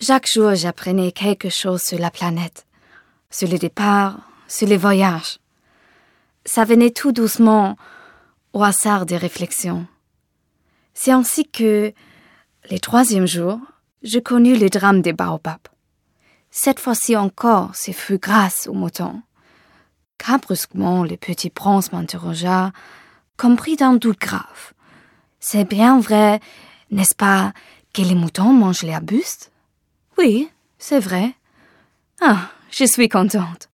Chaque jour, j'apprenais quelque chose sur la planète, sur le départ, sur les voyages. Ça venait tout doucement, au hasard des réflexions. C'est ainsi que, le 3e jour, je connus le drame des baobabs. Cette fois-ci encore, ce fut grâce aux moutons. Car brusquement, le petit prince m'interrogea, comme pris d'un doute grave. C'est bien vrai, n'est-ce pas, que les moutons mangent les arbustes? Oui, c'est vrai. Ah, je suis contente.